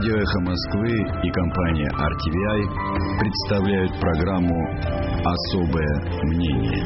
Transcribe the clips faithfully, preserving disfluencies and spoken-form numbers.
Радио «Эхо Москвы» и компания ар ти ви ай представляют программу «Особое мнение».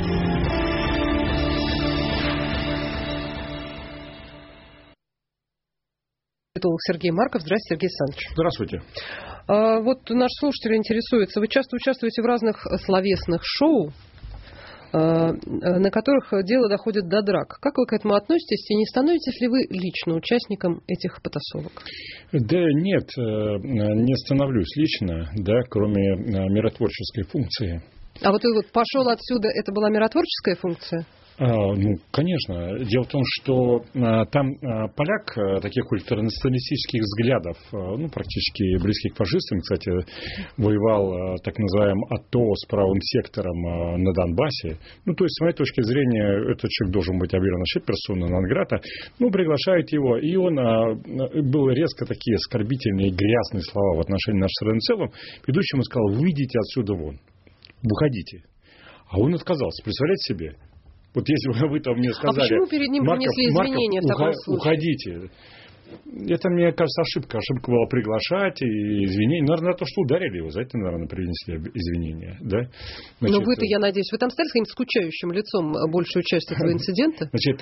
Сергей Марков. Здравствуйте, Сергей Александрович. Здравствуйте. А, вот наш слушатель интересуется. Вы часто участвуете в разных словесных шоу, а, на которых дело доходит до драк. Как вы к этому относитесь? И не становитесь ли вы лично участником этих потасовок? Да нет, не становлюсь лично, да, кроме миротворческой функции. А вот, вот пошел отсюда, это была миротворческая функция? А, ну, конечно. Дело в том, что а, там а, поляк а, таких ультранационалистических взглядов, а, ну, практически близких к фашистам, кстати, воевал а, так называемым АТО с правым сектором а, на Донбассе. Ну, то есть, с моей точки зрения, этот человек должен быть объявлен вообще персона нон-грата. Ну, приглашают его, и он а, был резко такие оскорбительные, грязные слова в отношении нашей страны в целом. Ведущему сказал: выйдите отсюда вон, уходите. А он отказался. Представляете себе? Вот если бы вы там мне сказали... А почему перед ним Марков, принесли извинения Марков, в таком уха- случае? Уходите. Это, мне кажется, ошибка. Ошибка была приглашать и извинения. Наверное, то, что ударили его, за это, наверное, принесли извинения. Да? Значит, но вы-то, я надеюсь, вы там стали с каким-то скучающим лицом большую часть этого инцидента? Значит,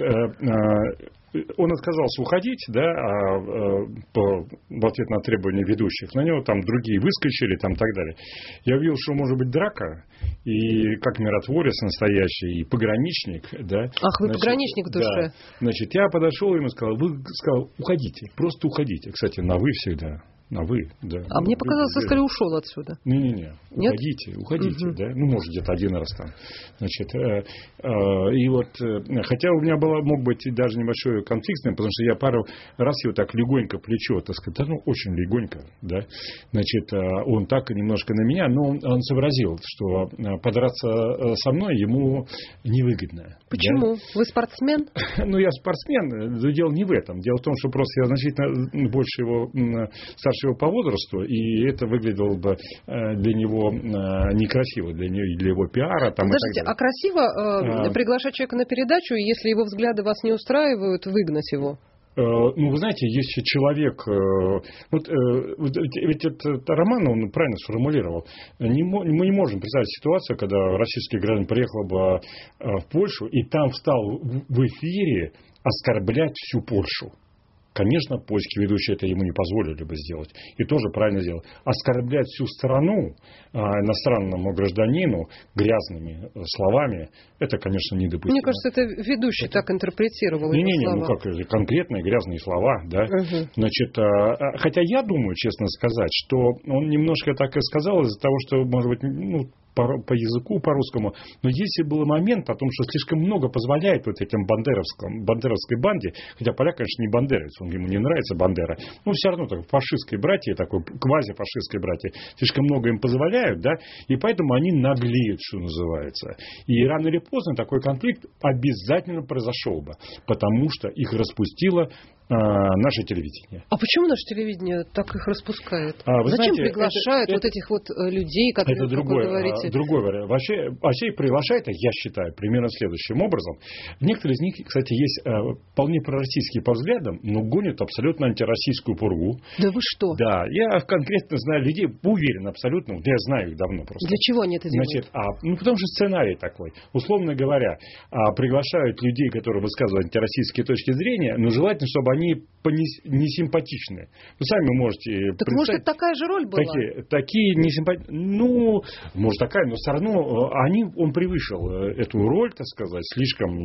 он отказался уходить, да, а по, в ответ на требования ведущих. На него там другие выскочили, там, и так далее. Я увидел, что может быть драка, и как миротворец настоящий, и пограничник, да. Ах, вы значит, пограничник в душе. Да. Значит, я подошел ему и сказал: вы сказал, уходите, просто уходите. Кстати, на вы всегда. На вы, да. А ну, мне показалось, вы скорее ушел отсюда. Не-не-не, уходите, уходите, угу. Да. Ну, может, где-то один раз там. Значит, э, э, и вот, э, хотя у меня было, мог быть даже небольшой конфликт, потому что я пару раз его так легонько плечо, так сказать, да, ну, очень легонько, да. Значит, э, он так немножко на меня, но он, он сообразил, что подраться со мной ему невыгодно. Почему? Да? Вы спортсмен? Ну, я спортсмен, но дело не в этом. Дело в том, что просто я значительно больше его старше его по возрасту, и это выглядело бы для него некрасиво, для него, для его пиара. Там, подождите, а красиво э, а... приглашать человека на передачу, и если его взгляды вас не устраивают, выгнать его? Ну, вы знаете, если человек... Вот, ведь этот Роман, он правильно сформулировал. Не, мы не можем представить ситуацию, когда российский гражданин приехал бы в Польшу, и там встал в эфире оскорблять всю Польшу. Конечно, польские ведущие это ему не позволили бы сделать. И тоже правильно сделал. Оскорблять всю страну а, иностранному гражданину грязными словами, это, конечно, недопустимо. Мне кажется, это ведущий это... так интерпретировал не, эти не, не, слова. ну как, конкретные грязные слова, да. Угу. Значит, а, хотя я думаю, честно сказать, что он немножко так и сказал из-за того, что, может быть, ну, По, по языку, по-русскому. Но если был момент о том, что слишком много позволяет вот этим бандеровским, бандеровской банде, хотя поляк, конечно, не бандеровец, он, ему не нравится Бандера, но все равно так, фашистской братье, такой квази-фашистской братье, слишком много им позволяют, да, и поэтому они наглеют, что называется. И рано или поздно такой конфликт обязательно произошел бы, потому что их распустило наше телевидение. А почему наше телевидение так их распускает? А, Зачем знаете, приглашают это, вот это, этих вот людей, которые, это другой, как вы говорите... другой вариант. Вообще, вообще их приглашают, я считаю, примерно следующим образом. Некоторые из них, кстати, есть вполне пророссийские по взглядам, но гонят абсолютно антироссийскую пургу. Да вы что? Да, я конкретно знаю людей, уверен абсолютно, да я знаю их давно просто. Для чего они это делают? Значит, а, ну, потому что сценарий такой. Условно говоря, а, приглашают людей, которые высказывают антироссийские точки зрения, но желательно, чтобы они не симпатичные. Вы сами можете так может, это такая же роль была? Такие, такие не симпатичные. Ну, может, такая, но все равно они, он превышил эту роль, так сказать, слишком,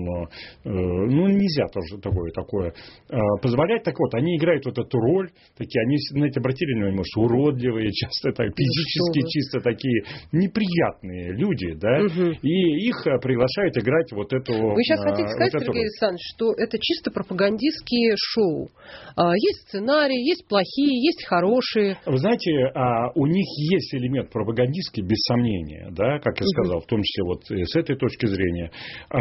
ну, нельзя тоже такое, такое позволять. Так вот, они играют вот эту роль, такие, они, знаете, обратили внимание, может, уродливые, часто так, физически чисто такие неприятные люди, да, угу. И их приглашают играть вот эту роль. Вы сейчас хотите сказать, вот Сергей Александрович, что это чисто пропагандистские шоу? Есть сценарии, есть плохие, есть хорошие. Вы знаете, у них есть элемент пропагандистский, без сомнения, да, как я сказал, угу. в том числе вот с этой точки зрения.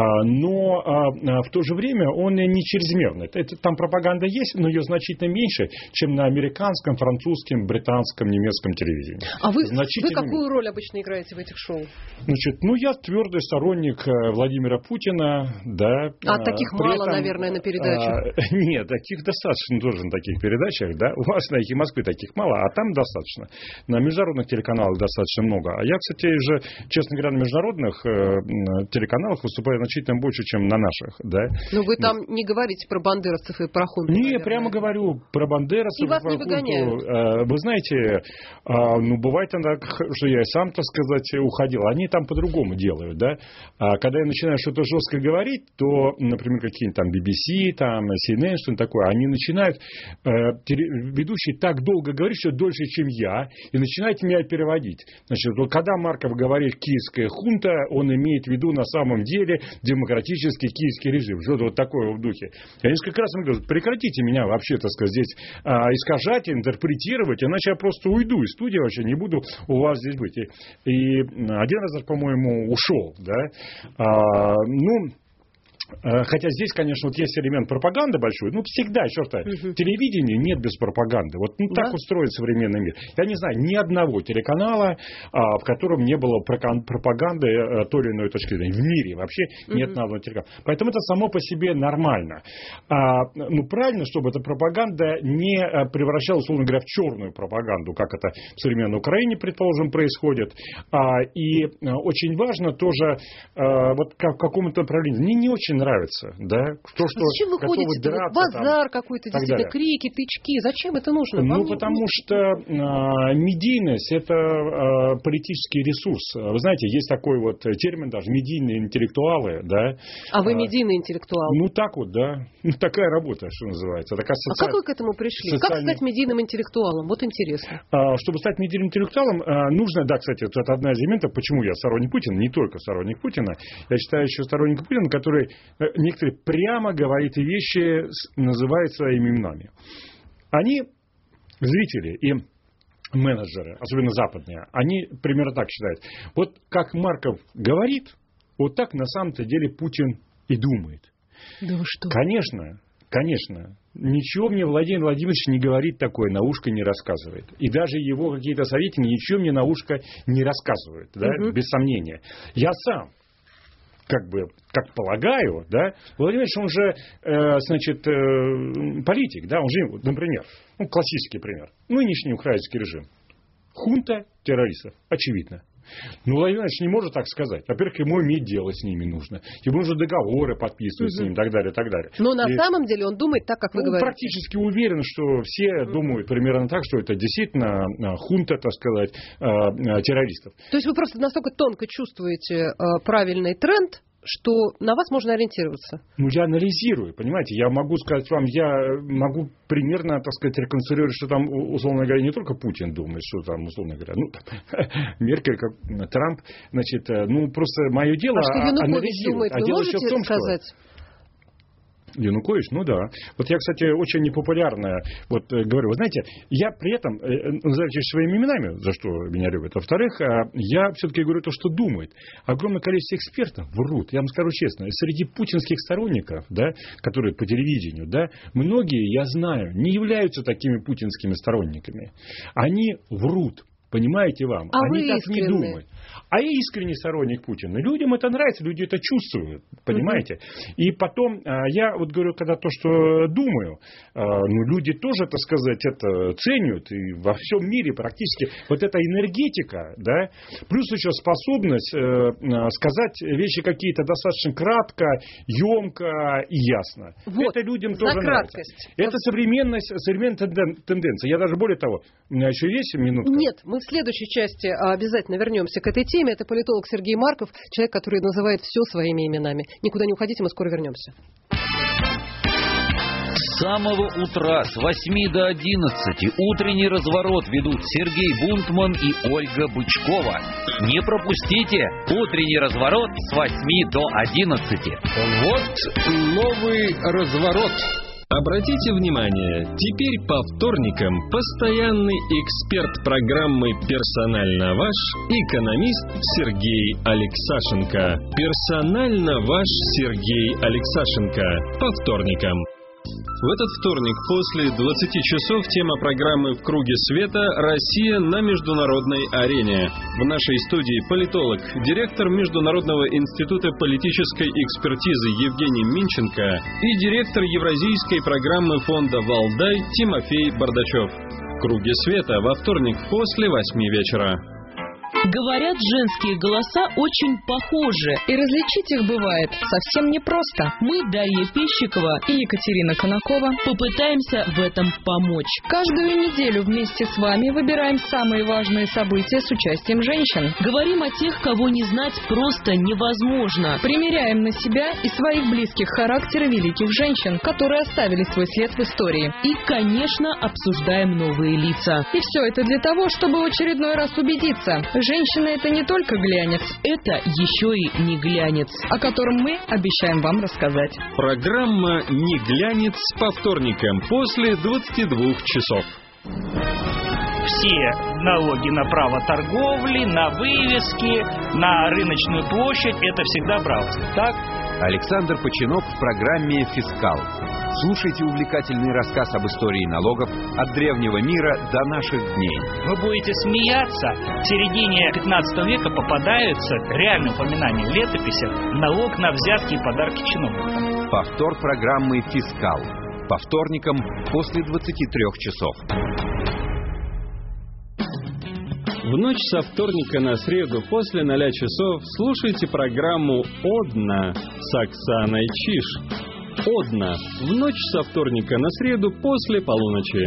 Но в то же время он не чрезмерный. Это, там пропаганда есть, но ее значительно меньше, чем на американском, французском, британском, немецком телевидении. А вы, вы какую меньше. роль обычно играете в этих шоу? Значит, ну, я твердый сторонник Владимира Путина, да. А таких мало, этом, наверное, на передачах. А, нет, таких их достаточно тоже на таких передачах, да, у вас на «Эхе Москвы» таких мало, а там достаточно. На международных телеканалах достаточно много. А я, кстати, уже, честно говоря, на международных э, телеканалах выступаю значительно больше, чем на наших, да. Ну, вы там ну, не говорите про бандеровцев и про хунту. Не, наверное. Прямо говорю про бандеровцев. И вас не выгоняют. Э, вы знаете, э, ну, бывает так, что я и сам, так сказать, уходил. Они там по-другому делают, да. А когда я начинаю что-то жестко говорить, то, например, какие-нибудь там би би си, там, си эн эн, что-нибудь такое, они начинают, э, ведущий так долго говорит, что дольше, чем я, и начинает меня переводить. Значит, вот когда Марков говорит «киевская хунта», он имеет в виду на самом деле демократический киевский режим. Что-то вот такое в духе. Я несколько раз говорю, прекратите меня вообще, так сказать, здесь а, искажать, интерпретировать, иначе я просто уйду из студии, вообще не буду у вас здесь быть. И, и один раз, по-моему, ушел, да. А, ну... Хотя здесь, конечно, вот есть элемент пропаганды большой. Ну, всегда, черт-то, угу. телевидение нет без пропаганды. Вот ну, да. так устроен современный мир. Я не знаю ни одного телеканала, а, в котором не было пропаганды а, той или иной точки зрения. В мире вообще угу. нет ни одного телеканала. Поэтому это само по себе нормально. А, ну, правильно, чтобы эта пропаганда не превращалась, условно говоря, в черную пропаганду, как это в современной Украине, предположим, происходит. А, и а, очень важно тоже а, вот как, в каком-то направлении. Мне не очень нравится, да, то, что зачем вы ходите? Драться, базар там, какой-то, действительно, крики, тычки. Зачем это нужно? Ну, Вам потому не... что э, медийность – это э, политический ресурс. Вы знаете, есть такой вот термин даже – медийные интеллектуалы, да. А вы медийный интеллектуал? Ну, так вот, да. Ну, такая работа, что называется. Такая соци... А как вы к этому пришли? Социальный... Как стать медийным интеллектуалом? Вот интересно. А, чтобы стать медийным интеллектуалом, а, нужно, да, кстати, это одна из элементов, почему я сторонник Путина, не только сторонник Путина, я считаю еще сторонник Путина, который некоторые прямо говорит вещи, называют своими именами. Они, зрители и менеджеры, особенно западные, они примерно так считают. Вот как Марков говорит, вот так на самом-то деле Путин и думает. Да вы что? Конечно, конечно. Ничего мне Владимир Владимирович не говорит такое, на ушко не рассказывает. И даже его какие-то советники ничего мне на ушко не рассказывают, да, угу. без сомнения. Я сам, как бы, как полагаю, да, Владимир Ильич, он же, э, значит, э, политик, да, он же, например, ну, классический пример, нынешний украинский режим, хунта террористов, очевидно. Но Владимир Ильич не может так сказать. Во-первых, ему иметь дело с ними нужно. Ему нужно договоры подписывать угу. с ними и так далее, и так далее. Но на и, самом деле он думает так, как вы ну, говорите. Практически уверен, что все угу. думают примерно так, что это действительно хунта, так сказать, террористов. То есть вы просто настолько тонко чувствуете правильный тренд, что на вас можно ориентироваться. Ну, я анализирую, понимаете, я могу сказать вам, я могу примерно, так сказать, реконструировать, что там, условно говоря, не только Путин думает, что там, условно говоря, ну, там, Меркель, как, Трамп, значит, ну, просто мое дело а анализировать. Думает, а вы дело можете еще в том, сказать? Что... Янукович, ну да. Вот я, кстати, очень непопулярно вот, говорю. Вы знаете, я при этом называю своими именами, за что меня любят. Во-вторых, я все-таки говорю то, что думает. Огромное количество экспертов врут. Я вам скажу честно, среди путинских сторонников, да, которые по телевидению, да, многие, я знаю, не являются такими путинскими сторонниками. Они врут. Понимаете вам? А Они так искренне? Не думают. А я искренний сторонник Путина. Людям это нравится, люди это чувствуют. Понимаете? Uh-huh. И потом, я вот говорю, когда то, что думаю, ну, люди тоже, так сказать, это ценят. И во всем мире практически вот эта энергетика, да, плюс еще способность сказать вещи какие-то достаточно кратко, емко и ясно. Вот. Это людям тоже нравится. Это современность, современная тенденция. Я даже более того, у меня еще есть минутка? Нет, мы в следующей части обязательно вернемся к этой теме. Это политолог Сергей Марков, человек, который называет все своими именами. Никуда не уходите, мы скоро вернемся. С самого утра с восьми до одиннадцати утренний разворот ведут Сергей Бунтман и Ольга Бычкова. Не пропустите утренний разворот с восьми до одиннадцати. Вот новый разворот. Обратите внимание, теперь по вторникам постоянный эксперт программы «Персонально ваш» экономист Сергей Алексашенко. «Персонально ваш» Сергей Алексашенко по вторникам. В этот вторник после двадцати часов тема программы «В круге света. Россия на международной арене». В нашей студии политолог, директор Международного института политической экспертизы Евгений Минченко и директор Евразийской программы фонда «Валдай» Тимофей Бардачев. «В круге света» во вторник после восьми вечера. Говорят, женские голоса очень похожи. И различить их бывает совсем непросто. Мы, Дарья Пещикова и Екатерина Конакова, попытаемся в этом помочь. Каждую неделю вместе с вами выбираем самые важные события с участием женщин. Говорим о тех, кого не знать просто невозможно. Примеряем на себя и своих близких характеры великих женщин, которые оставили свой след в истории. И, конечно, обсуждаем новые лица. И все это для того, чтобы в очередной раз убедиться – женщина – это не только глянец, это еще и не глянец, о котором мы обещаем вам рассказать. Программа «Не глянец» по вторникам после двадцати двух часов. Все налоги на право торговли, на вывески, на рыночную площадь – это всегда брался. Так? Александр Починок в программе «Фискал». Слушайте увлекательный рассказ об истории налогов от древнего мира до наших дней. Вы будете смеяться. В середине пятнадцатого века попадаются реальные упоминания в летописях налог на взятки и подарки чиновникам. Повтор программы «Фискал». По вторникам после двадцати трёх часов. В ночь со вторника на среду после ноля часов слушайте программу «Одна» с Оксаной Чиж. «Одна» в ночь со вторника на среду после полуночи.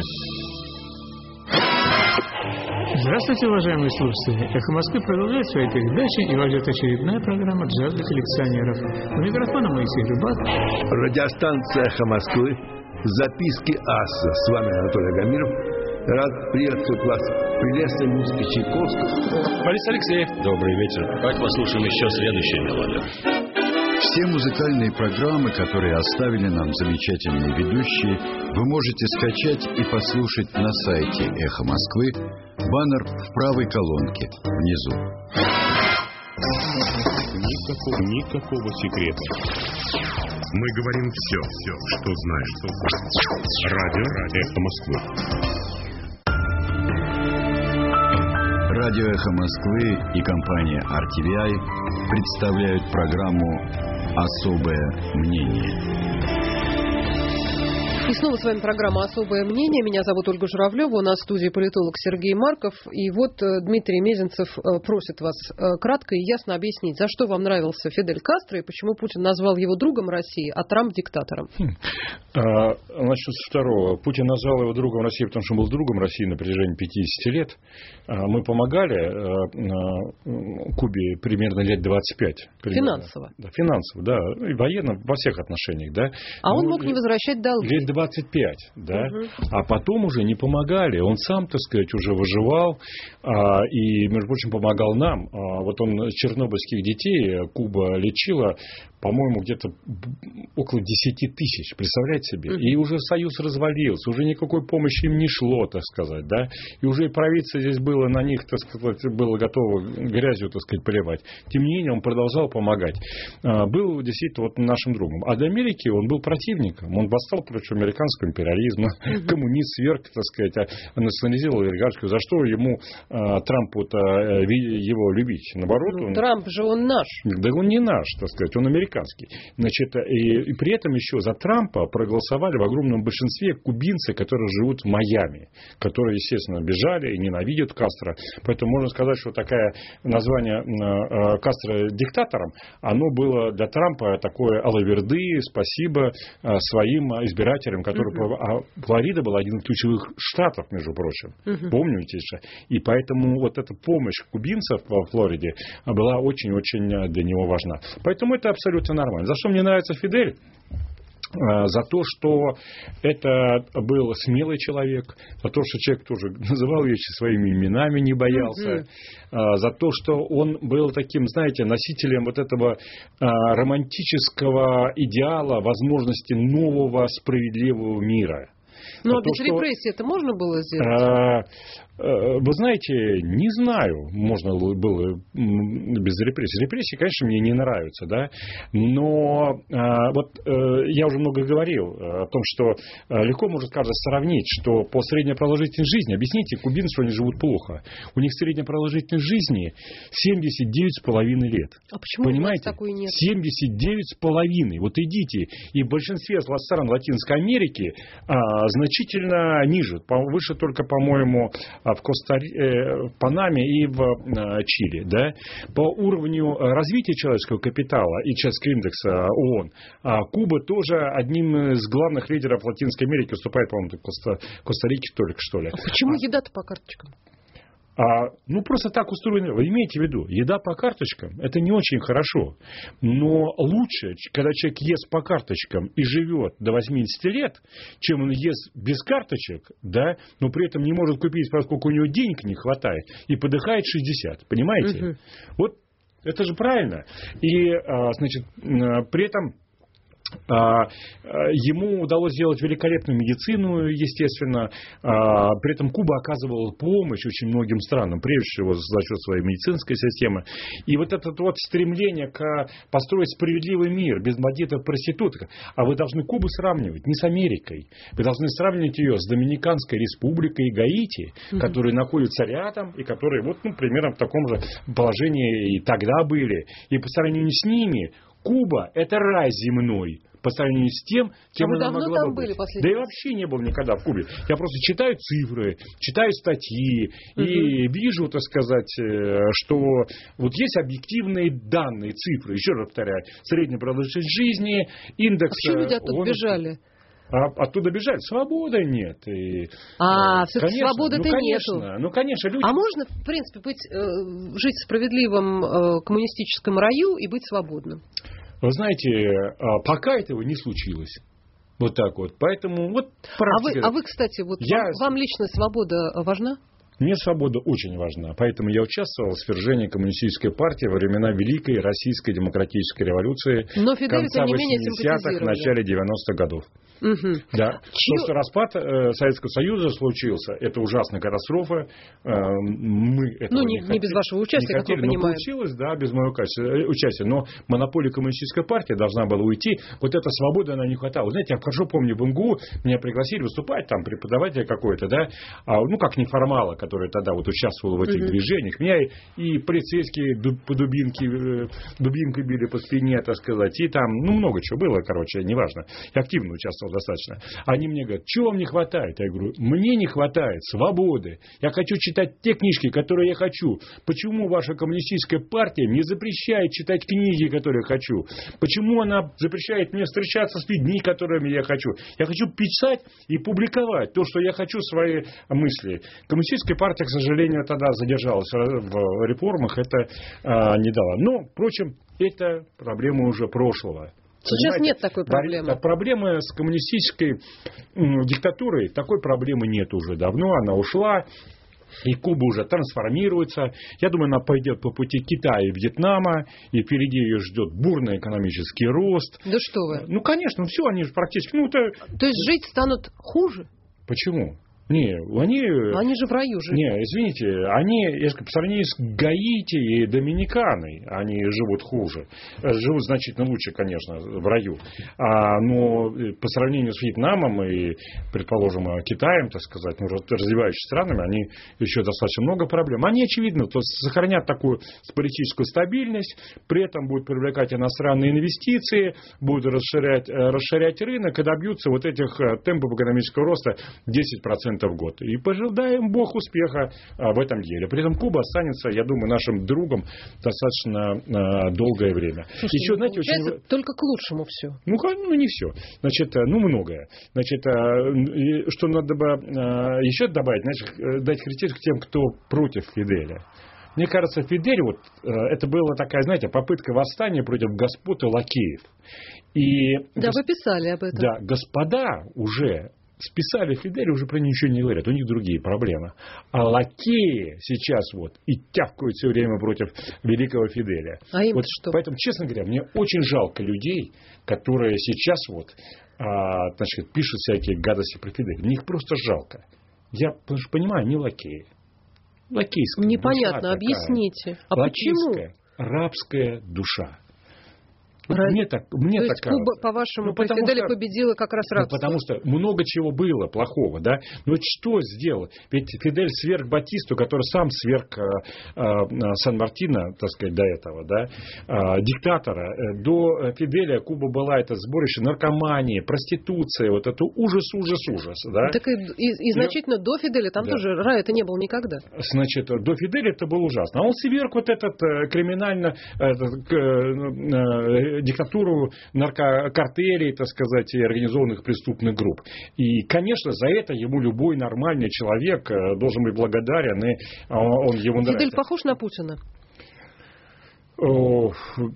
Здравствуйте, уважаемые слушатели! «Эхо Москвы» продолжает свои передачи, и вас ждет очередная программа «Джаз для коллекционеров». У микрофона Моисей Рыбак. Радиостанция «Эхо Москвы». Записки аса. С вами Анатолий Агамиров. Рад приветствовать вас в прелестной музыке Чайковского. Борис Алексеев. Добрый вечер. Давайте послушаем еще следующую мелодию. Все музыкальные программы, которые оставили нам замечательные ведущие, вы можете скачать и послушать на сайте «Эхо Москвы». Баннер в правой колонке внизу. Никакого, никакого секрета. Мы говорим все, все, что знаем. Радио «Эхо Москвы». Радио «Эхо Москвы» и компания ар ти ви ай представляют программу «Особое мнение». И снова с вами программа «Особое мнение». Меня зовут Ольга Журавлева. У нас в студии политолог Сергей Марков. И вот Дмитрий Мезенцев просит вас кратко и ясно объяснить, за что вам нравился Фидель Кастро и почему Путин назвал его другом России, а Трамп диктатором. А, начну с второго. Путин назвал его другом России, потому что он был другом России на протяжении пятидесяти лет. Мы помогали Кубе примерно лет двадцать пять. Примерно. Финансово. Да, финансово, да. И военно, во всех отношениях, да. А ну, он мог не возвращать долги. Лет двадцать пять, да. Угу. А потом уже не помогали. Он сам, так сказать, уже выживал а, и, между прочим, помогал нам. А, вот он чернобыльских детей Куба лечила, по-моему, где-то около десяти тысяч. Представляете себе? Угу. И уже Союз развалился, уже никакой помощи им не шло, так сказать, да. И уже и правительство здесь было на них, так сказать, было готово грязью, так сказать, поливать. Тем не менее, он продолжал помогать. А, был действительно вот нашим другом. А до Америки он был противником. Он восстал против американского империализма, uh-huh. коммунист сверх, так сказать, национализировал олигархию. За что ему а, Трампу-то его любить? Наоборот, ну, он... Трамп же он наш. Да он не наш, так сказать, он американский. Значит, и, и при этом еще за Трампа проголосовали в огромном большинстве кубинцы, которые живут в Майами, которые, естественно, бежали и ненавидят Кастро. Поэтому можно сказать, что такое название а, Кастро диктатором, оно было для Трампа такое алаверды, спасибо а, своим избирателям, которые... Uh-huh. А Флорида была один из ключевых штатов, между прочим. Uh-huh. Помните же? И поэтому вот эта помощь кубинцев во Флориде была очень-очень для него важна. Поэтому это абсолютно нормально. За что мне нравится Фидель? За то, что это был смелый человек, за то, что человек тоже называл вещи своими именами, не боялся, mm-hmm. за то, что он был таким, знаете, носителем вот этого романтического идеала возможности нового справедливого мира. Ну, а, а без то, репрессий это можно было сделать? Вы знаете, не знаю, можно было без репрессий. Репрессии, конечно, мне не нравятся, да, но вот я уже много говорил о том, что легко может кажется сравнить, что по средней продолжительности жизни, объясните кубинцам, что они живут плохо, у них средняя продолжительность жизни семьдесят девять с половиной лет. А почему понимаете? У нас такой нет? семьдесят девять с половиной. Вот идите, и в большинстве стран Латинской Америки а, значительно ниже, выше только, по-моему, в Коста э, в Панаме и в э, Чили, да, по уровню развития человеческого капитала и человеческого индекса ООН, а Куба тоже одним из главных лидеров Латинской Америки выступает, по-моему, Коста, Коста-Рики только что ли. А почему еда-то по карточкам? А, ну, просто так устроено. Вы имеете в виду, еда по карточкам, это не очень хорошо. Но лучше, когда человек ест по карточкам и живет до восьмидесяти лет, чем он ест без карточек, да, но при этом не может купить, поскольку у него денег не хватает, и подыхает шестьдесят. Понимаете? Угу. Вот это же правильно. И, значит, при этом... Ему удалось сделать великолепную медицину, естественно. При этом Куба оказывала помощь очень многим странам, прежде всего за счет своей медицинской системы. И вот это вот стремление к построить справедливый мир без бандитов, проституток. А вы должны Кубу сравнивать не с Америкой. Вы должны сравнивать ее с Доминиканской республикой и Гаити, mm-hmm. которые находятся рядом и которые вот, ну, примерно в таком же положении и тогда были. И по сравнению с ними Куба – это рай земной по сравнению с тем, кем а она могла бы быть. Да и вообще не был никогда в Кубе. Я просто читаю цифры, читаю статьи угу. и вижу, так сказать, что вот есть объективные данные, цифры. Еще раз повторяю, средняя продолжительность жизни, индекс... А почему люди оттуда он... бежали? А оттуда бежать. Свободы нет. И, а, все-таки свободы-то ну, нету. Ну, конечно, люди... А можно, в принципе, быть, э, жить в справедливом э, коммунистическом раю и быть свободным? Вы знаете, пока этого не случилось. Вот так вот. Поэтому вот практика. А вы, а вы кстати, вот я... вам, вам лично свобода важна? Мне свобода очень важна. Поэтому я участвовал в свержении коммунистической партии во времена Великой Российской демократической революции. Но Фидель, конца тем не менее, восьмидесятых, начале девяностых годов. Угу. Да. Чью... То, что распад э, Советского Союза случился, это ужасная катастрофа. Э, мы этого ну, не, не, не хотели, без вашего участия, не как мы хотели, понимаем. Но получилось, да, без моего участия. Но монополия коммунистической партии должна была уйти. Вот эта свобода, она не хватала. Знаете, я хорошо помню, в МГУ меня пригласили выступать, там, преподаватель какой-то, да, а, ну, как неформала, который тогда вот участвовал в этих угу. движениях. Меня и, и полицейские по дубинке, дубинкой били по спине, так сказать, и там, ну, много чего было, короче, неважно. Я активно участвовал достаточно. Они мне говорят, чего вам не хватает? Я говорю, мне не хватает свободы. Я хочу читать те книжки, которые я хочу. Почему ваша коммунистическая партия мне запрещает читать книги, которые я хочу? Почему она запрещает мне встречаться с людьми, которыми я хочу? Я хочу писать и публиковать то, что я хочу, свои мысли. Коммунистическая партия, к сожалению, тогда задержалась в реформах, это а, не дала. Но, впрочем, это проблема уже прошлого. Сейчас понимаете? Нет такой проблемы. Проблемы с коммунистической м, диктатурой, такой проблемы нет уже давно. Она ушла, и Куба уже трансформируется. Я думаю, она пойдет по пути Китая и Вьетнама, и впереди ее ждет бурный экономический рост. Да что вы? Ну, конечно, все, они же практически... Ну, это... То есть жить станут хуже? Почему? Не, они... Они же в раю живут. Не, извините, они, я скажу, по сравнению с Гаити и Доминиканой, они живут хуже. Живут значительно лучше, конечно, в раю. А, но по сравнению с Вьетнамом и, предположим, Китаем, так сказать, ну, развивающимися странами, они еще достаточно много проблем. Они, очевидно, то есть, сохранят такую политическую стабильность, при этом будут привлекать иностранные инвестиции, будут расширять, расширять рынок и добьются вот этих темпов экономического роста десять процентов в год. И пожелаем Бог успеха а, в этом деле. При этом Куба останется, я думаю, нашим другом достаточно а, долгое время. Слушайте, еще, знаете, очень... только к лучшему все. Ну, ну, не все. Значит, ну, многое. Значит, а, что надо бы а, еще добавить, значит, дать характеристику тем, кто против Фиделя. Мне кажется, Фидель, вот, это была такая, знаете, попытка восстания против господ и лакеев. И, да, гос... вы писали об этом. Да, господа уже списали Фиделя, уже про ничего не говорят, у них другие проблемы. А лакеи сейчас вот и тявкают все время против великого Фиделя. А им вот, что? Поэтому, честно говоря, мне очень жалко людей, которые сейчас вот, а, значит, пишут всякие гадости про Фиделя. Мне их просто жалко. Я потому что понимаю, не лакеи. Лакейская Непонятно, душа объясните. Такая. А Лакейская, почему? Рабская душа. Вот Ра... Мне так, мне То есть такая... Куба, по-вашему, ну, при Фиделе что... победила как раз рабство? Ну, потому что много чего было плохого, да. Но вот что сделал? Ведь Фидель сверг Батисту, который сам сверг э, э, Сан-Мартино, так сказать, до этого, да, э, диктатора. До Фиделя Куба была это сборище наркомании, проституции, вот это ужас, ужас, ужас, да. Так и, и, и значительно до Фиделя там да. тоже рая это не было никогда. Значит, до Фиделя это было ужасно. А он сверг вот этот э, криминально этот, э, э, диктатуру наркокартелей, так сказать, и организованных преступных групп. И, конечно, за это ему любой нормальный человек должен быть благодарен, и он ему нравится. Фидель похож на Путина? Ну,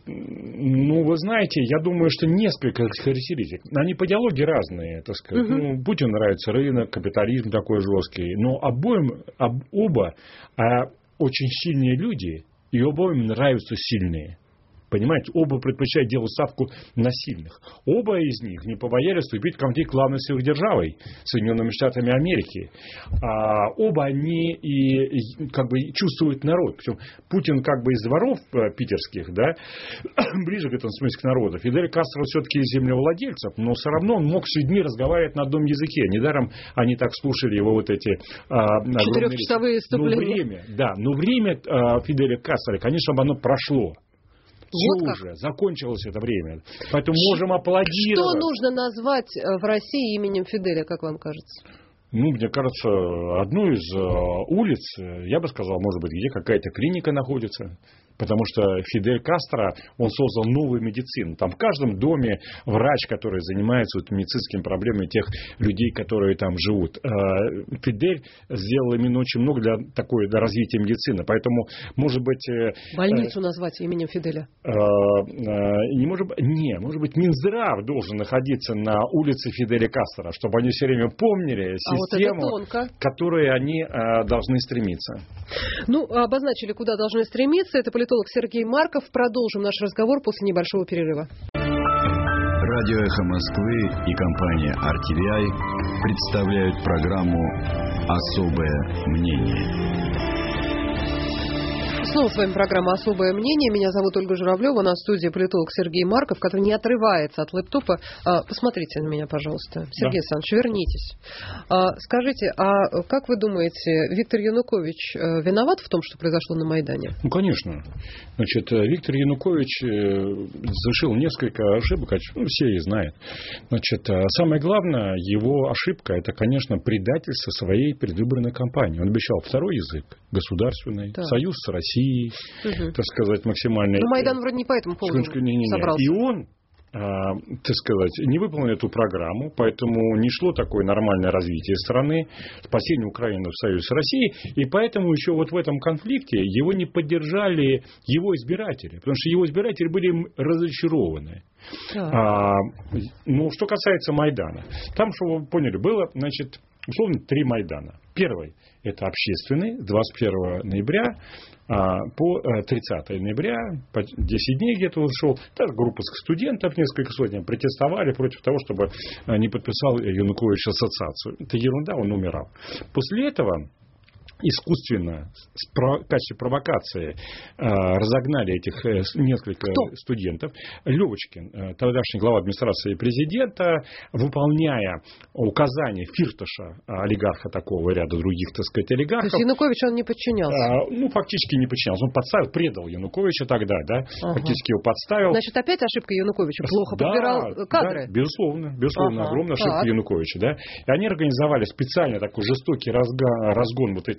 вы знаете, я думаю, что несколько характеристик. Они по идеологии разные, так сказать. Угу. Ну, Путину нравится рынок, капитализм такой жесткий. Но обоим, об, оба а, очень сильные люди, и обоим нравятся сильные. Понимаете, оба предпочитают делать ставку на сильных. Оба из них не побоялись вступить в конфликт главной сверхдержавой, Соединенными Штатами Америки. А оба они и, и как бы чувствуют народ. Причем Путин как бы из дворов питерских, да, ближе в этом смысле к народу. Фидель Кастро все-таки из землевладельцев, но все равно он мог с людьми разговаривать на одном языке. Недаром они так слушали его вот эти а, четырехчасовые выступления. Но время, да, но время а, Фиделя Кастро, конечно, оно прошло. Все вот уже, закончилось это время. Поэтому можем аплодировать. Что нужно назвать в России именем Фиделя, как вам кажется? Ну, мне кажется, одну из улиц, я бы сказал, может быть, где какая-то клиника находится. Потому что Фидель Кастро, он создал новую медицину. Там в каждом доме врач, который занимается вот медицинскими проблемами тех людей, которые там живут. Фидель сделал именно очень много для такой для развития медицины. Поэтому, может быть... Больницу назвать именем Фиделя? Не, может, не, может быть, Минздрав должен находиться на улице Фиделя Кастро, чтобы они все время помнили систему, а вот к которой они должны стремиться. Ну, обозначили, куда должны стремиться. Это политолог Сергей Марков. Продолжим наш разговор после небольшого перерыва. Радио «Эхо Москвы» и компания ар ти ви ай представляют программу «Особое мнение». Снова с вами программа «Особое мнение». Меня зовут Ольга Журавлева. На студии политолог Сергей Марков, который не отрывается от лэптопа. Посмотрите на меня, пожалуйста. Сергей да. Александрович, вернитесь. Скажите, а как вы думаете, Виктор Янукович виноват в том, что произошло на Майдане? Ну, конечно. Значит, Виктор Янукович совершил несколько ошибок, ну, все их знают. Значит, самое главное, его ошибка, это, конечно, предательство своей предвыборной кампании. Он обещал второй язык, государственный, да. союз с Россией. Угу. Так сказать, максимально... Но Майдан вроде не по этому поводу не, не, не. собрался. И он, а, так сказать, не выполнил эту программу, поэтому не шло такое нормальное развитие страны, спасение Украины в союз с Россией, и поэтому еще вот в этом конфликте его не поддержали его избиратели, потому что его избиратели были разочарованы. А, ну, что касается Майдана, там, чтобы вы поняли, было, значит, условно, три Майдана. Первый – это общественный, двадцать первого ноября по тридцатого ноября, по десять дней где-то он шел. Даже группа студентов, несколько сотен, протестовали против того, чтобы не подписал Янукович ассоциацию. Это ерунда, он умирал. После этого искусственно, в качестве провокации, разогнали этих несколько Кто? студентов. Левочкин, тогдашний глава администрации президента, выполняя указания Фирташа, олигарха такого, ряда других, так сказать, олигархов. То есть Янукович он не подчинялся? Ну, фактически не подчинялся. Он подставил, предал Януковича тогда, да, ага. фактически его подставил. Значит, опять ошибка Януковича, плохо да, подбирал кадры? Да, безусловно, безусловно, ага. огромная ошибка так. Януковича, да. И они организовали специально такой жестокий разгон, разгон вот этих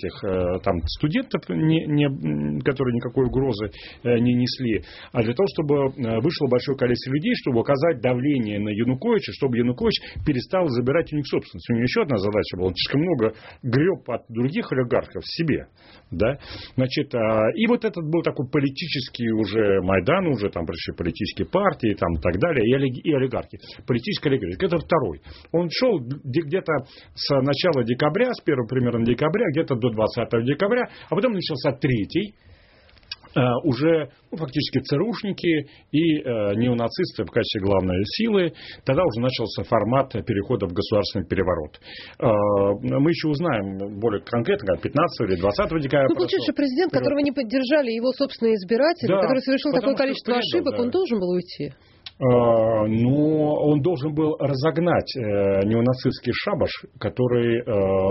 этих там студентов, не, не, которые никакой угрозы не несли, а для того, чтобы вышло большое количество людей, чтобы оказать давление на Януковича, чтобы Янукович перестал забирать у них собственность. У него еще одна задача была. Он слишком много греб от других олигархов себе. Да? Значит, и вот этот был такой политический уже Майдан, уже там пришли политические партии там, и так далее, и олигархи. Политическая олигархия. Это второй. Он шел где-то с начала декабря, с первого примерно декабря, где-то до двадцатого декабря, а потом начался третий. Уже ну, фактически ЦРУшники и э, неонацисты в качестве главной силы. Тогда уже начался формат перехода в государственный переворот. Э, мы еще узнаем более конкретно, пятнадцатого или двадцатого декабря. Ну, получается, что президент, переворот. Которого не поддержали его собственные избиратели, да, который совершил такое количество предал, ошибок, да. Он должен был уйти. Но он должен был разогнать неонацистский шабаш, который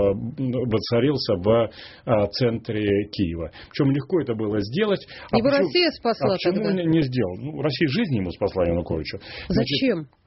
воцарился в центре Киева. Причем легко это было сделать. А его почему, Россия спасла а почему тогда? не сделал? Ну, Россия жизнь ему спасла, Януковича. Зачем? Значит,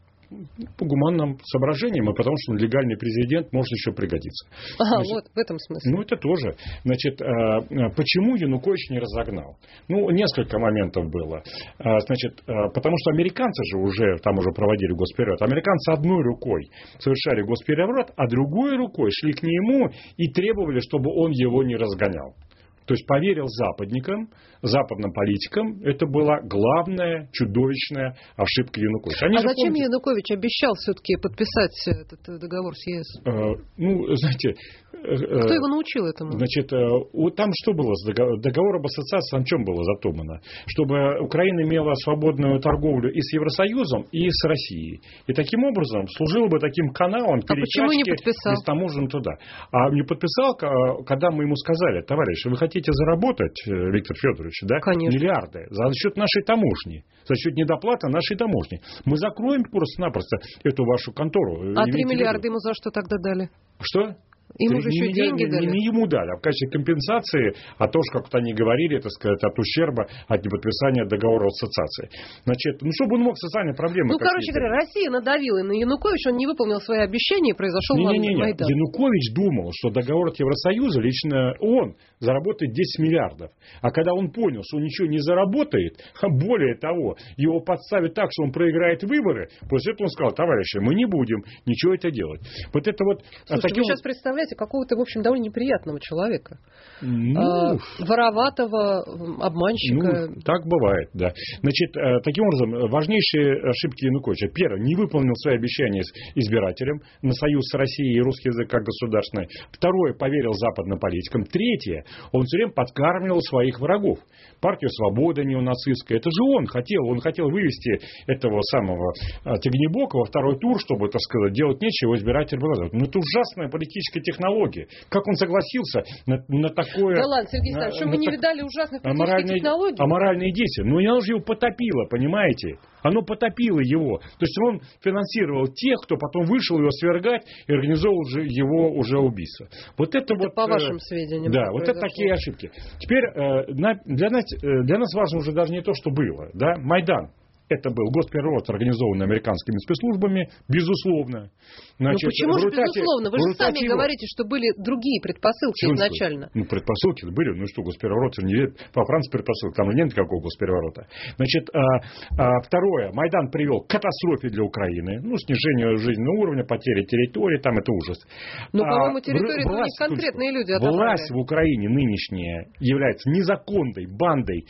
по гуманным соображениям, и потому что он легальный президент, может еще пригодиться. Ага, значит, вот в этом смысле. Ну, это тоже. Значит, почему Янукович не разогнал? Ну, несколько моментов было. Значит, потому что американцы же уже, там уже проводили госпереворот. Американцы одной рукой совершали госпереворот, а другой рукой шли к нему и требовали, чтобы он его не разгонял. То есть поверил западникам, западным политикам. Это была главная чудовищная ошибка Януковича. Они а зачем помните... Янукович обещал все-таки подписать этот договор с ЕС? Э, ну, знаете... Э, Кто его научил этому? Значит, э, там что было? Договор, договор об ассоциации, там в чем было задумано? Чтобы Украина имела свободную торговлю и с Евросоюзом, и с Россией. И таким образом служила бы таким каналом а перекачки из таможен туда. А не подписал, когда мы ему сказали: товарищи, вы хотите заработать, Виктор Федорович, да? Конечно. Миллиарды за счет нашей таможни, за счет недоплаты нашей таможни. Мы закроем просто-напросто эту вашу контору. А три миллиарда ему за что тогда дали? Что? Ему же еще не, деньги не, дали. Не ему дали, а в качестве компенсации, а то, что как-то они говорили, так сказать, от ущерба, от неподписания договора ассоциации. Значит, ну, чтобы он мог социальные проблемы... Ну, короче говоря, Россия надавила на Януковича, он не выполнил свои обещания, и произошел не, не, не, не. Майдан. Янукович думал, что договор от Евросоюза, лично он, заработает десять миллиардов. А когда он понял, что он ничего не заработает, а более того, его подставят так, что он проиграет выборы, после этого он сказал: товарищи, мы не будем ничего это делать. Вот это вот... Слушайте, таким... вы сейчас представляете какого-то, в общем, довольно неприятного человека. Ну, а, вороватого, обманщика. Ну, так бывает, да. Значит, таким образом, важнейшие ошибки Януковича. Первое, не выполнил свои обещания с избирателям на союз с Россией и русский язык как государственный. Второе, поверил западным политикам. Третье, он все время подкармливал своих врагов. Партию «Свобода» неонацистская. Это же он хотел. Он хотел вывести этого самого Тягнебока во второй тур, чтобы, так сказать, делать нечего, избиратель был. Ну, это ужасная политическая технология. Как он согласился на, на такое... Да ладно, Сергей Александрович, что мы не так... видали ужасных политических технологий? Аморальные действия. Ну, оно же его потопило, понимаете? Оно потопило его. То есть он финансировал тех, кто потом вышел его свергать и организовал же его уже убийство. Вот это, это вот... по вашим сведениям. Да, вот это такие ошибки. Теперь для нас, для нас важно уже даже не то, что было. Да? Майдан. Это был госпереворот, организованный американскими спецслужбами, безусловно. Значит, ну почему же безусловно? Вы же сами его... говорите, что были другие предпосылки Чего изначально. Ну, предпосылки были. Ну что, госпереворот, не по Франции предпосылки, там нет никакого госпереворота. Значит, а, а, второе. Майдан привел к катастрофе для Украины. Ну, снижению жизненного уровня, потери территории, там это ужас. Ну, а, по-моему, территории у них конкретные люди отобрали. Власть в Украине нынешняя является незаконной бандой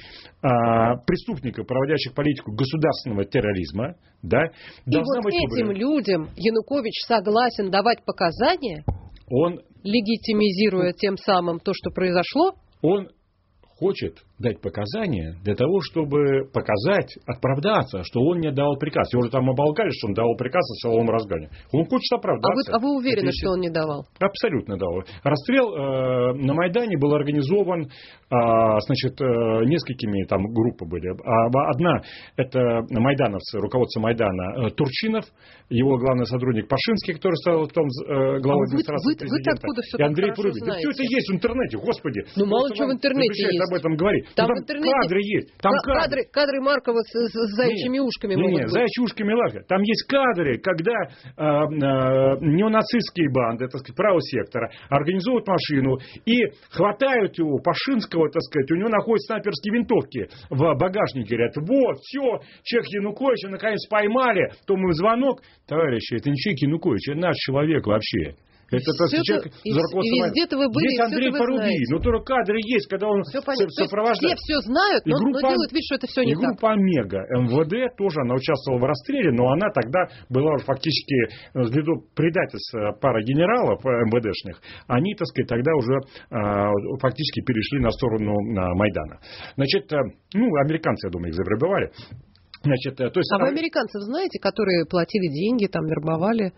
а, преступников, проводящих политику государственного терроризма. Да, и вот этим быть... людям Янукович согласен давать показания, он, легитимизируя тем самым то, что произошло. Он хочет дать показания для того, чтобы показать, оправдаться, что он не давал приказ. Его же там оболгали, что он давал приказ о силовом разгоне. Он хочет оправдаться. А вы, а вы уверены, что он не давал? Абсолютно давал. Расстрел э, на Майдане был организован, э, значит, э, несколькими там группы были. Одна, это майдановцы, руководство Майдана, э, Турчинов, его главный сотрудник Пашинский, который стал потом э, главой а администрации вы, президента. Вы откуда все и Андрей Порубин. Да все это есть в интернете, господи. Ну, мало чего в интернете есть. об этом говорить. Там, там кадры есть. Там К- кадры, кадры Маркова с, с заячьими нет, ушками нет, могут нет, быть. заячьи ушками ладно. Там есть кадры, когда э, э, неонацистские банды, так сказать, правого сектора, организуют машину и хватают его, Пашинского, так сказать, у него находятся снайперские винтовки в багажнике. Говорят, вот, все, человек Януковича наконец поймали. То мы звонок, товарищи, это не человек Янукович, это наш человек вообще. Это, так сказать, человек, и, и везде-то вы были, есть Андрей Поруби, но только кадры есть, когда он сопровождает. Все все знают, но, группа, но делают вид, что это все не и так. группа Омега, МВД, тоже она участвовала в расстреле, но она тогда была уже фактически, ввиду предательства пары генералов МВДшных, они, так сказать, тогда уже э, фактически перешли на сторону э, Майдана. Значит, э, ну, американцы, я думаю, их завербовали. Значит, то есть, а вы американцев знаете, которые платили деньги, там вербовали?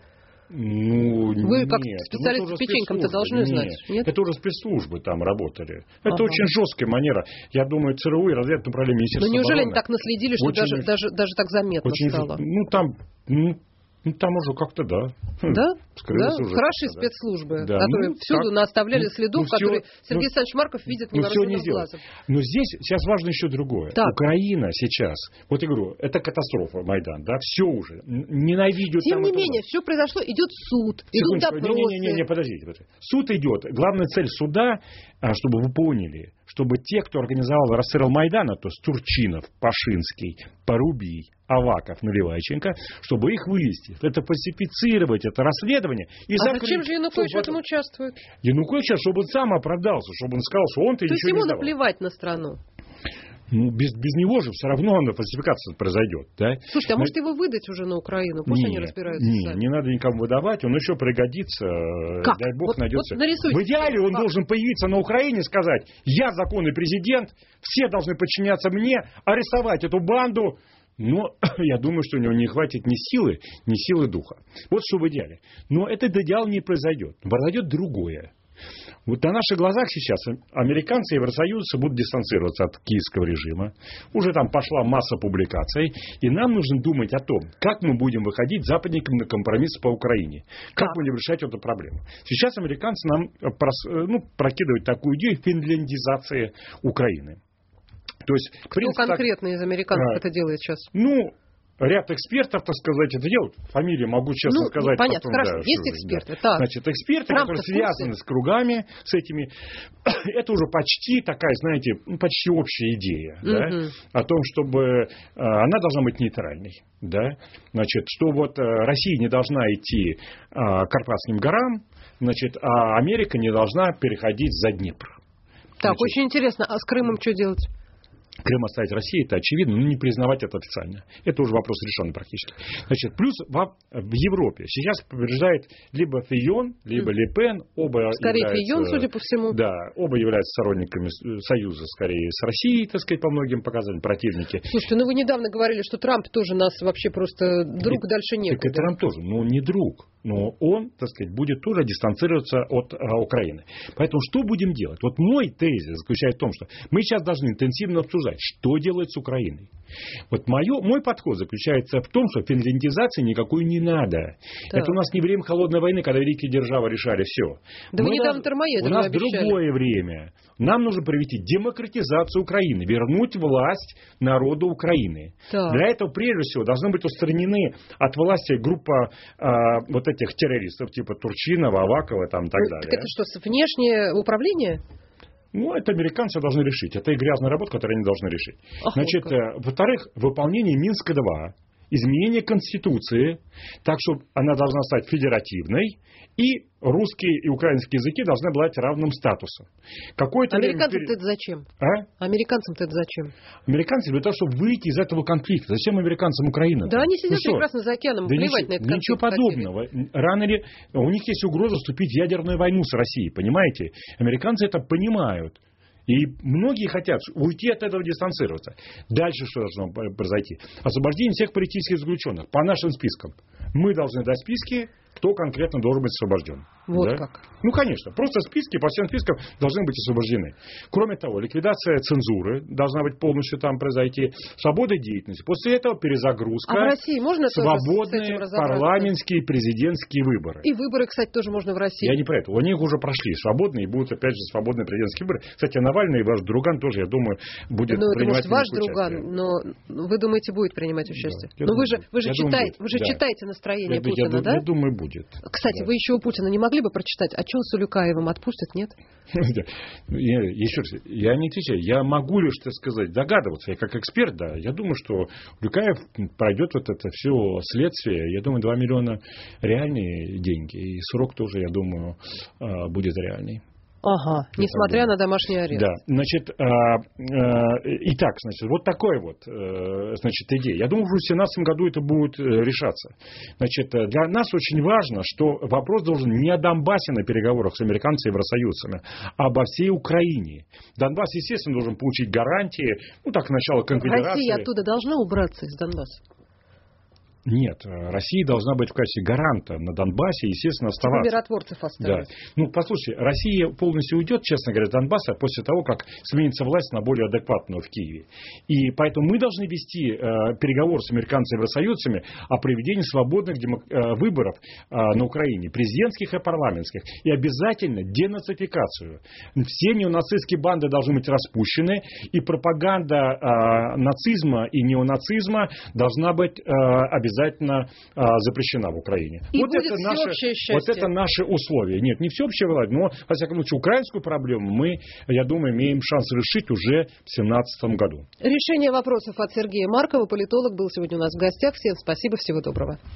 Ну, Вы как нет, специалист ну, по печенькам-то должны нет, знать. Нет? Это уже спецслужбы там работали. Это ага. очень жесткая манера. Я думаю, ЦРУ и разведывательное управление Министерства обороны. Ну, неужели обороны они так наследили, что очень, даже, даже, даже так заметно очень, стало? Ну, там... Ну, Ну, там уже как-то, да. Да? Да? Уже Хорошие да. спецслужбы, да. которые ну, всюду как? наставляли ну, следов, ну, которые все, Сергей ну, Александрович Марков видит ну, невооруженным глазом. Но здесь сейчас важно еще другое. Так. Украина сейчас, вот я говорю, это катастрофа, Майдан, да, все уже. Ненавидят Тем там не это, менее, все произошло, идет суд, идут допросы. Не-не-не, подождите, подождите. Суд идет. Главная цель суда, чтобы вы поняли, чтобы те, кто организовал расстрел Майдана, то есть Турчинов, Пашинский, Порубий, Аваков, Наливайченко, чтобы их вывести. Это фальсифицировать это расследование. И а закрыть, зачем же Янукович в этом участвует? Янукович, чтобы он сам оправдался, чтобы он сказал, что он-то то ничего не ему давал. наплевать на страну. Ну, без, без него же все равно она фальсификация произойдет. Да? Слушайте, а Но... может его выдать уже на Украину? Пусть нет, они разбираются нет, сами. Не надо никому выдавать, он еще пригодится. Как? Дай Бог вот, найдется. Вот в идеале он как? должен появиться на Украине и сказать, я законный президент, все должны подчиняться мне, арестовать эту банду. Но я думаю, что у него не хватит ни силы, ни силы духа. Вот что в идеале. Но этот идеал не произойдет. Произойдет другое. Вот на наших глазах сейчас американцы и евросоюзцы будут дистанцироваться от киевского режима. Уже там пошла масса публикаций. И нам нужно думать о том, как мы будем выходить западникам на компромисс по Украине. Как мы будем решать эту проблему. Сейчас американцы нам ну, прокидывают такую идею финляндизации Украины. То есть, Кто принцип, конкретно из американцев а, это делает сейчас? Ну, ряд экспертов, так сказать, это делают. Фамилии могу честно ну, сказать. Понятно, потом, хорошо, да, есть что, эксперты. Да. Так. Значит, эксперты, Трамп-то которые связаны с кругами, с этими, это уже почти такая, знаете, почти общая идея, угу. да, о том, чтобы она должна быть нейтральной. Да? Значит, что вот Россия не должна идти к Карпатским горам, значит, а Америка не должна переходить за Днепр. Так, значит, очень интересно. А с Крымом что делать? Крым оставить России, это очевидно, но не признавать это официально. Это уже вопрос решенный практически. Значит, плюс в, в Европе сейчас побеждает либо Фийон, либо Ле Пен. Оба скорее являются, Фийон, судя по всему. Да, оба являются сторонниками союза, скорее, с Россией, так сказать, по многим показателям, противники. Слушайте, ну вы недавно говорили, что Трамп тоже нас вообще просто друг и, дальше некуда. Так это Трамп тоже, но он не друг. Но он, так сказать, будет тоже дистанцироваться от а, Украины. Поэтому что будем делать? Вот мой тезис заключается в том, что мы сейчас должны интенсивно обсуждать, что делать с Украиной. Вот мое, мой подход заключается в том, что финляндизации никакой не надо. Да. Это у нас не время холодной войны, когда великие державы решали все. Да мы вы недавно термоядеры У нас обещали. Другое время. Нам нужно провести демократизацию Украины, вернуть власть народу Украины. Да. Для этого, прежде всего, должны быть устранены от власти группа а, вот этих террористов, типа Турчинова, Авакова там, и так ну, далее. Так это что, внешнее управление? Ну, это американцы должны решить. Это и грязная работа, которую они должны решить. Ах, Значит, э, во-вторых, выполнение Минска два, изменение Конституции, так, чтобы она должна стать федеративной, и русские и украинские языки должны обладать равным статусом. Какое-то Американцам-то время... это зачем? А? Американцам-то это зачем? Американцы для того, чтобы выйти из этого конфликта. Зачем американцам Украина? Да они сидят ну, прекрасно за океаном, да плевать ничего, на этот конфликт. Ничего подобного. Хотели. Рано или... У них есть угроза вступить в ядерную войну с Россией, понимаете? Американцы это понимают. И многие хотят уйти от этого, дистанцироваться. Дальше что должно произойти? Освобождение всех политических заключенных по нашим спискам. Мы должны дать списки, кто конкретно должен быть освобожден. Вот да? как. Ну, конечно. Просто списки, по всем спискам должны быть освобождены. Кроме того, ликвидация цензуры должна быть полностью там произойти. Свобода деятельности. После этого перезагрузка. А в России можно свободные парламентские президентские выборы. И выборы, кстати, тоже можно в России. Я не про это. У них уже прошли свободные, и будут опять же свободные президентские выборы. Кстати, Навальный и ваш друган тоже, я думаю, будет ну, принимать это, может, ваш участие. друган, но вы думаете, будет принимать участие? Да, но думаю, вы же, вы же, читаете, думаю, вы же да. читаете настроение я, Путина, я, да? Я думаю, будет. Кстати, да. вы еще у Путина не могли бы прочитать, а что с Улюкаевым отпустят, нет? Я, еще раз, я не отвечаю. Я могу лишь, так сказать, догадываться. Я как эксперт, да, я думаю, что Улюкаев пройдет вот это все следствие. Я думаю, два миллиона реальные деньги. И срок тоже, я думаю, будет реальный. Ага, несмотря на домашний арест. Да, значит, а, а, итак, значит, вот такой вот, значит, идея. Я думаю, что в две тысячи семнадцатом году это будет решаться. Значит, для нас очень важно, что вопрос должен не о Донбассе на переговорах с американцами и евросоюзцами, а обо всей Украине. Донбасс, естественно, должен получить гарантии, ну, так, начало конфедерации. Россия оттуда должна убраться из Донбасса? Нет, Россия должна быть в качестве гаранта на Донбассе, естественно, оставаться. Типа миротворцев оставить. Да. Ну, послушайте, Россия полностью уйдет, честно говоря, с Донбасса после того, как сменится власть на более адекватную в Киеве. И поэтому мы должны вести э, переговоры с американцами и евросоюзцами о проведении свободных демок... э, выборов э, на Украине, президентских и парламентских. И обязательно денацификацию. Все неонацистские банды должны быть распущены, и пропаганда э, нацизма и неонацизма должна быть э, обязательно обязательно а, запрещена в Украине. И вот, будет это наше, счастье. вот это наши условия. Нет, не всеобщая власть, но, во всяком случае, украинскую проблему мы, я думаю, имеем шанс решить уже в две тысячи семнадцатом году. Решение вопросов от Сергея Маркова, политолог, был сегодня у нас в гостях. Всем спасибо, всего доброго.